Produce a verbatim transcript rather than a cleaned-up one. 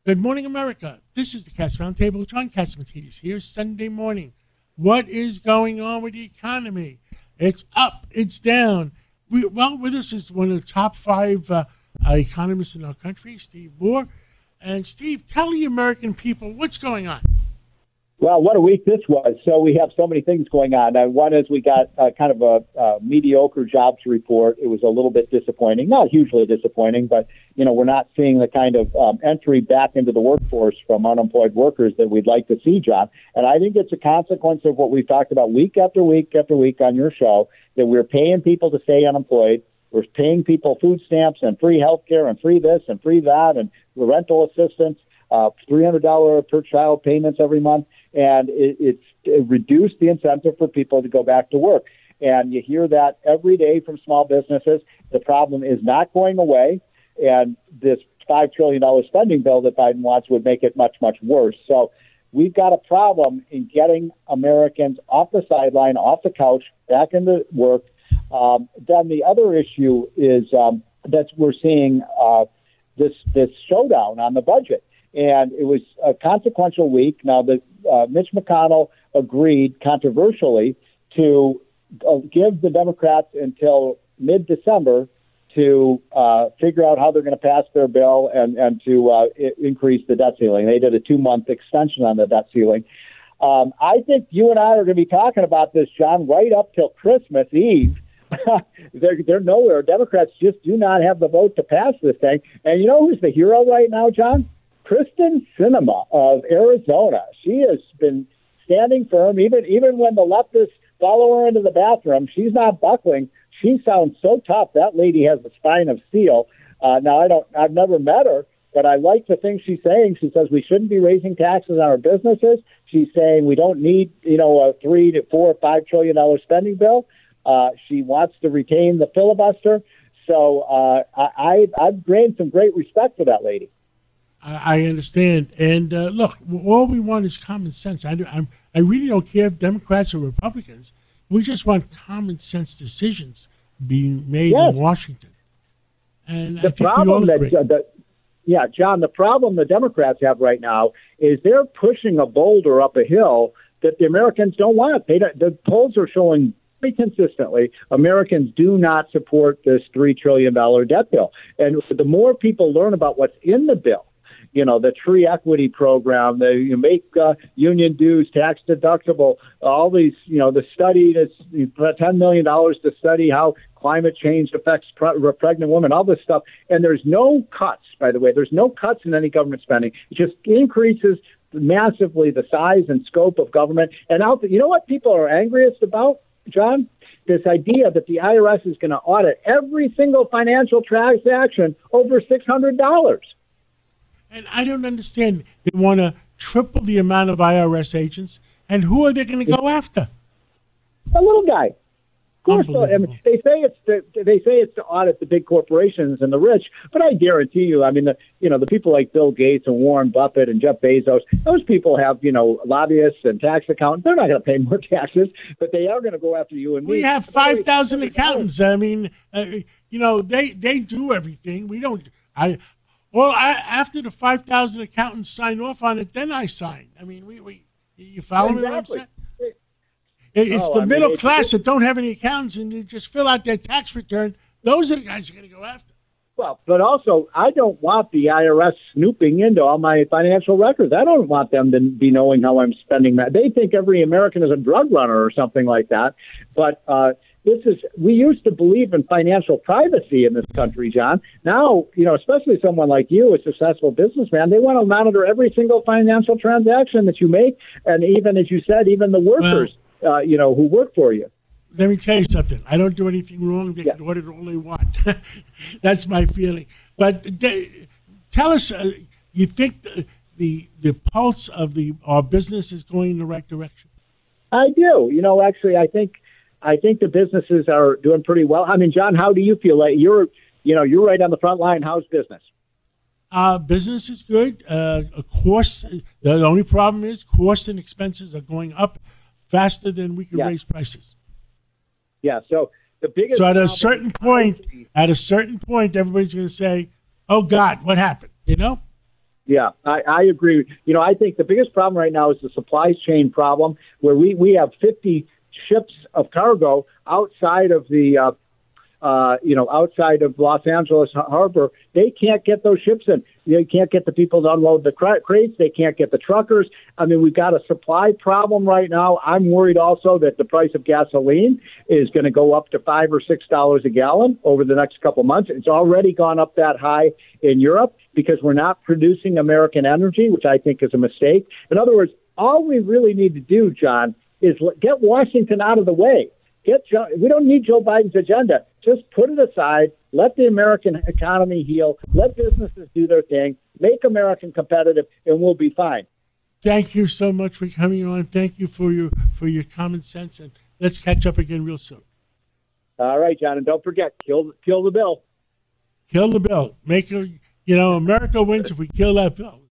Good morning, America. This is the Cats Roundtable. John Catsimatidis here, Sunday morning. What is going on with the economy? It's up, it's down. We, well, with us is one of the top five uh, uh, economists in our country, Steve Moore. And Steve, tell the American people what's going on. Well, what a week this was. So we have so many things going on. Uh, one is we got uh, kind of a uh, mediocre jobs report. It was a little bit disappointing, not hugely disappointing, but, you know, we're not seeing the kind of um, entry back into the workforce from unemployed workers that we'd like to see, John. And I think it's a consequence of what we've talked about week after week after week on your show, that we're paying people to stay unemployed. We're paying people food stamps and free health care and free this and free that and rental assistance, uh, three hundred dollars per child payments every month. And it, it's it reduced the incentive for people to go back to work. And you hear that every day from small businesses. The problem is not going away. And this five trillion dollars spending bill that Biden wants would make it much, much worse. So we've got a problem in getting Americans off the sideline, off the couch, back into work. Um, then the other issue is um, that we're seeing uh, this this showdown on the budget. And it was a consequential week. Now, the, uh, Mitch McConnell agreed controversially to uh, give the Democrats until mid-December to uh, figure out how they're going to pass their bill and, and to uh, I- increase the debt ceiling. They did a two-month extension on the debt ceiling. Um, I think you and I are going to be talking about this, John, right up till Christmas Eve. they're, they're nowhere. Democrats just do not have the vote to pass this thing. And you know who's the hero right now, John? Kristen Sinema of Arizona. She has been standing firm, even even when the leftists follow her into the bathroom. She's not buckling. She sounds so tough. That lady has a spine of steel. Uh, now, I don't. I've never met her, but I like the things she's saying. She says we shouldn't be raising taxes on our businesses. She's saying we don't need, you know, a three to four or five trillion dollar spending bill. Uh, she wants to retain the filibuster. So uh, I, I've gained some great respect for that lady. I understand. And uh, look, all we want is common sense. I, do, I'm, I really don't care if Democrats or Republicans. We just want common sense decisions being made yes. in Washington. And the I think problem we all that, agree. uh, the, yeah, John, the problem the Democrats have right now is they're pushing a boulder up a hill that the Americans don't want. They don't, the polls are showing very consistently Americans do not support this three trillion dollars debt bill. And the more people learn about what's in the bill, you know, the tree equity program, the you make uh, union dues tax deductible, all these, you know, the study that's ten million dollars to study how climate change affects pre- pregnant women, all this stuff. And there's no cuts, by the way. There's no cuts in any government spending. It just increases massively the size and scope of government. And out, you know what people are angriest about, John? This idea that the I R S is going to audit every single financial transaction over six hundred dollars. And I don't understand. They want to triple the amount of I R S agents, and who are they going to go after? A little guy. Of course, I mean, they say it's to, they say it's to audit the big corporations and the rich, but I guarantee you, I mean, the, you know, the people like Bill Gates and Warren Buffett and Jeff Bezos, those people have, you know, lobbyists and tax accountants. They're not going to pay more taxes, but they are going to go after you and me. We have five thousand accountants. I mean, uh, you know, they they do everything. We don't. I. Well, I, after the five thousand accountants sign off on it, then I sign. I mean, we, we you follow exactly. me what I'm saying? It, it's oh, the I middle mean, class that don't have any accountants and they just fill out their tax return. Those are the guys you're going to go after. Well, but also, I don't want the I R S snooping into all my financial records. I don't want them to be knowing how I'm spending that. They think every American is a drug runner or something like that. But uh, this is, we used to believe in financial privacy in this country, John. Now, you know, especially someone like you, a successful businessman, they want to monitor every single financial transaction that you make. And even, as you said, even the workers, well, uh, you know, who work for you. Let me tell you something. I don't do anything wrong. They yeah. can audit all they want. That's my feeling. But they, tell us, uh, you think the, the the pulse of the our business is going in the right direction? I do. You know, actually, I think I think the businesses are doing pretty well. I mean, John, how do you feel? Like you're, you know, you're right on the front line. How's business? Uh, business is good. Uh, of course, the only problem is costs and expenses are going up faster than we can yeah. raise prices. Yeah, so the biggest. So at a certain point, at a certain point, everybody's going to say, "Oh God, what happened?" You know. Yeah, I, I agree. You know, I think the biggest problem right now is the supply chain problem, where we, we have fifty ships of cargo outside of the, uh, uh, you know, outside of Los Angeles Harbor. They can't get those ships in. They can't get the people to unload the crates. They can't get the truckers. I mean, we've got a supply problem right now. I'm worried also that the price of gasoline is going to go up to five or six dollars a gallon over the next couple months. It's already gone up that high in Europe because we're not producing American energy, which I think is a mistake. In other words, all we really need to do, John, is get Washington out of the way. Get Joe, we don't need Joe Biden's agenda. Just put it aside. Let the American economy heal. Let businesses do their thing. Make America competitive, and we'll be fine. Thank you so much for coming on. Thank you for your for your common sense, and let's catch up again real soon. All right, John, and don't forget, kill kill the bill. Kill the bill. Make a, you know, America wins if we kill that bill.